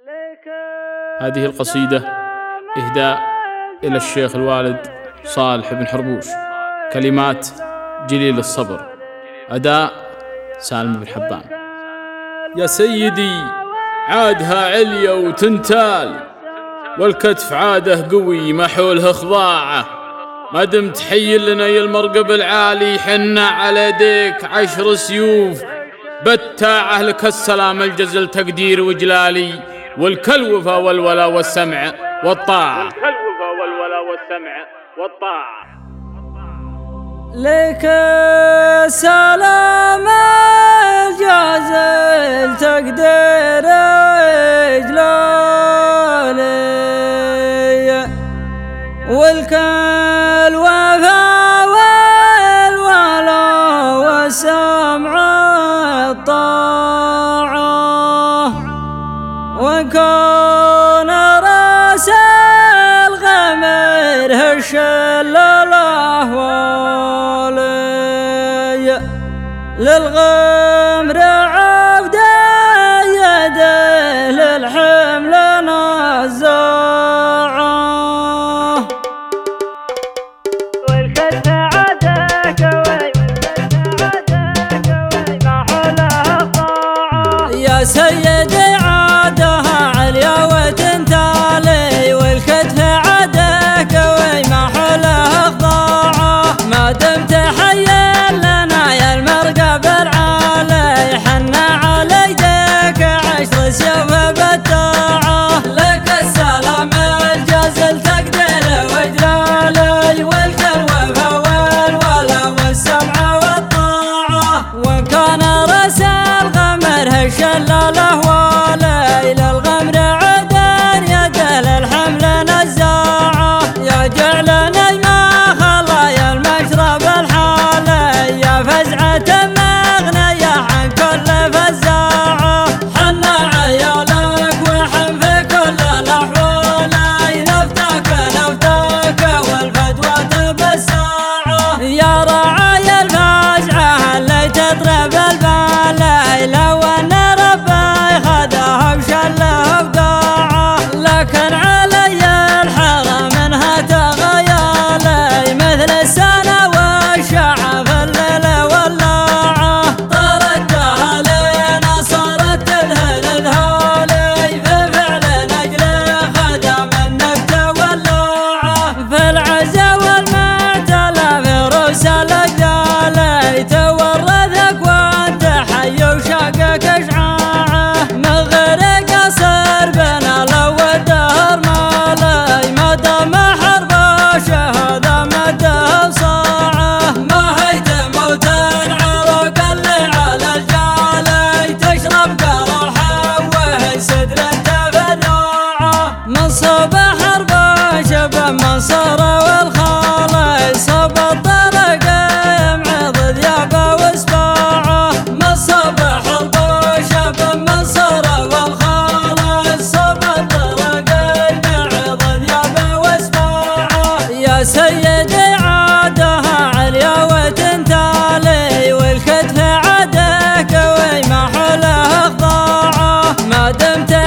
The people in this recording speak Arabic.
هذه القصيدة إهداء إلى الشيخ الوالد صالح بن حربوش، كلمات جليل الصبر، أداء سالم بن حبان. يا سيدي عادها عليا وتنتال، والكتف عاده قوي ما حولها خضاعة، ما دمت حي لنا يا المرقب العالي، حنا على يديك 10 سيوف بتاعه، لك السلام الجزل تقدير وجلالي، والكلوفة والولا والسمع والطاعة. لك السلام الجزل تقدير وجلالي، والكلوفة والولا والسمع الطاعة، وكون راس الغمر هشل الأهوالي، للغمر عبد يده للحمل نزاعه، والكتف عادك ما حولها طاعة. يا سيدي عادها عليا وتنتالي، والكتف عادك ما حولها خضاعة، ما دمت حيا لنا يا المرقب العالي، حنا على يديك 10 سيوف بتاعة، لك السلام الجزل تقدير وجلالي، والكلوفة والولا والسمع والطاعة، وكان راس الغمر هشل الأهوالي، للغمر عدن يده للحمل نزاعة، يا جعلنا ما خلايا المشرب الحالي، يا فزعة مغنية عن كل فزاعة، حنا عيالك وحن في كل الأحوال، نفتك والفدوى بالساعة، يا رعايا الفزعة اللي تضرب البالي، لو أن ربي خذها وشله بضاعة، لكن علي الحرى منها تغيالي، مثل السنة والشعب الليل واللاعة، طردها لينا صارت تذهل ذهولي، في فعل نجلي خدم النكتة واللوعة، في العزا والمعتلى في روس الأجدالي، تورثك وانت حي وشاقك اشعاعه، من غير قصر بنا لو الدهر مالي، ما دام حرباشه هذا مده صاعه، ما هي تموت العروق اللي على الجالي، تشرب قرارها وهي صدر التفرعه، من صبح حرباشه بمنصر والخالي، صب الطرق معض ذيابه واسباعه، من صبح حرباشه بمنصر والخالي، صب الطرق معض ذيابه واسباعه، يا سيدي عادها عليا وتنتالي، والكتف عادك ما حولها خضاعة، ما دمت